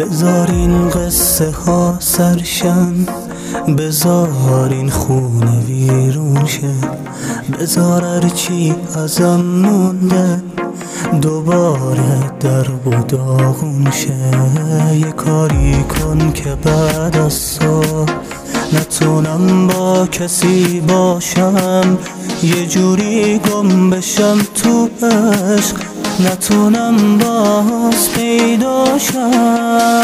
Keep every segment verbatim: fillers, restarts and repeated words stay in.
بذار این قصه ها سرشن، بذار این خونه ویرون شه، بذار هرچی ازم مونده دوباره درب و داغون شه. یه کاری کن که بعد از تو نتونم با کسی باشم، یه جوری گم بشم تو عشق نتونم باز پیداشم.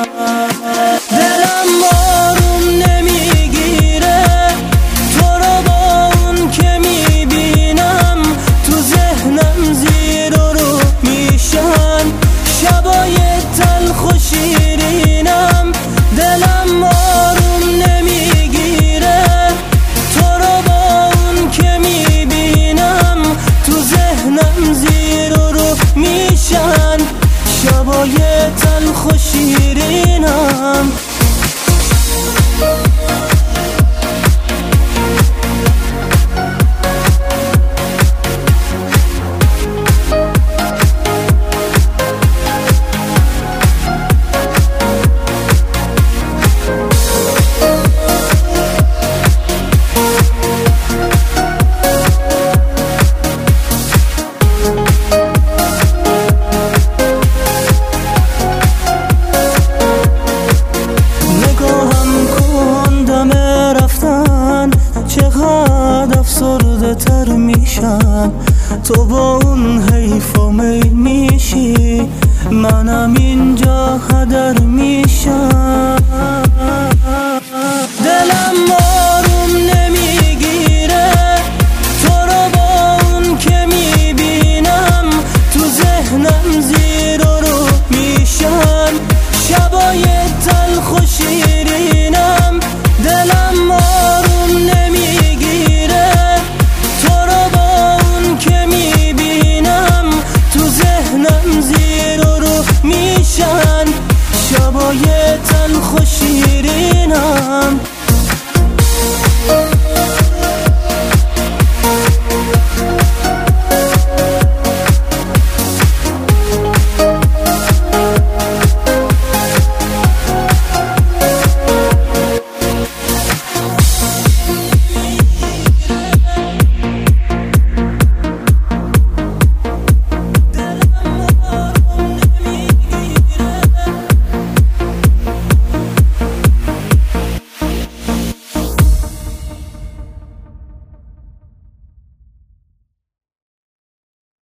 دلم بارون نمیگیره تو رو با اون که میبینم، تو ذهنم زیر و رو میشن شبای تلخ و شیرینم. دلم بارون نمیگیره تو رو با اون که میبینم، تو ذهنم زیر و رو میشن شبای تلخ و شیرینم. چقدر افسرده تر میشم تو با اون حیف و میل میشی، منم اینجا هدر میشم. دلم